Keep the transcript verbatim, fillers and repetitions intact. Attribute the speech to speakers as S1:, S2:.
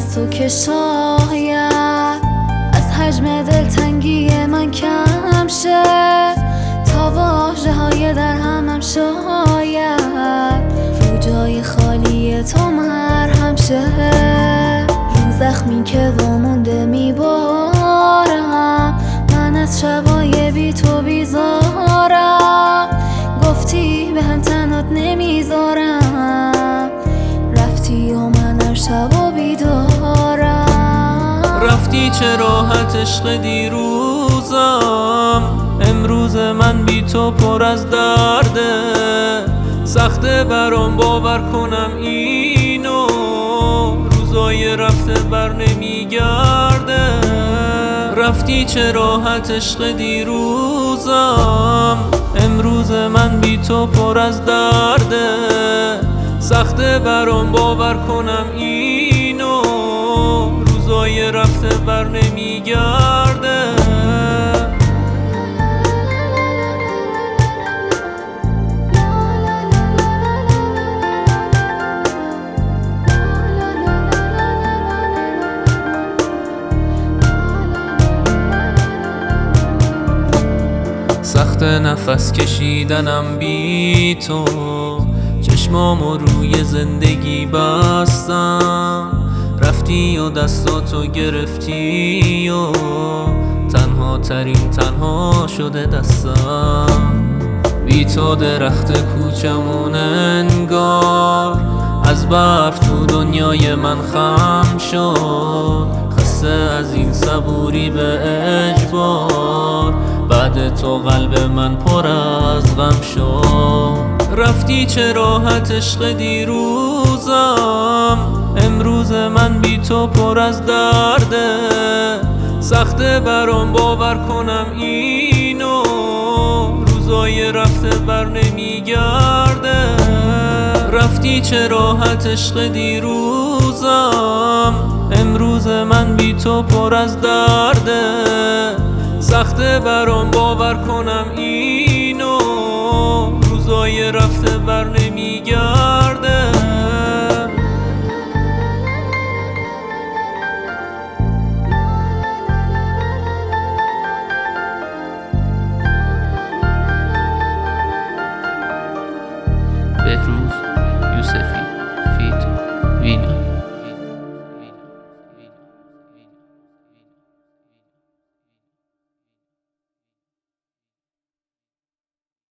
S1: از تو که شاید از حجم دلتنگی من کم شه، تا واژه های در همم شاید رو جای خالی تو مرهم شه. رو زخمی که وامونده میبارم من از شبای بی تو بیزارم، گفتی به هم تنات نمیذارم، رفتی و من هر شب و بیدارم.
S2: رفتی چه راحت عشق دیروزم، امروز من بی تو پر از درده، سخته برام باور کنم اینو، روزای رفته بر نمیگرده. رفتی چه راحت عشق دیروزم، امروز من بی تو پر از درده، سخته برام باور کنم اینو، روزای رفته بر نمیگرده. سخت نفس کشیدنم بی تو، چشمامو روی زندگی بستم، رفتی و دستاتو گرفتی و تنها ترین تنها شده دستم. بی تو درخت کوچمون انگار از برف تو دنیای من خم شد، خسته از این صبوری به اجبار، بعد تو قلب من پر از غم شد. رفتی چه راحت عشق دیروزم، امروز من بی تو پر از درده، سخته برام باور کنم اینو، روزای رفته بر نمیگرده. رفتی چه راحت عشق دیروزم، امروز من بی تو پر از درده، سخته برام باور کنم اینو، روزای رفته بر نمیگرده. بهروز یوسفی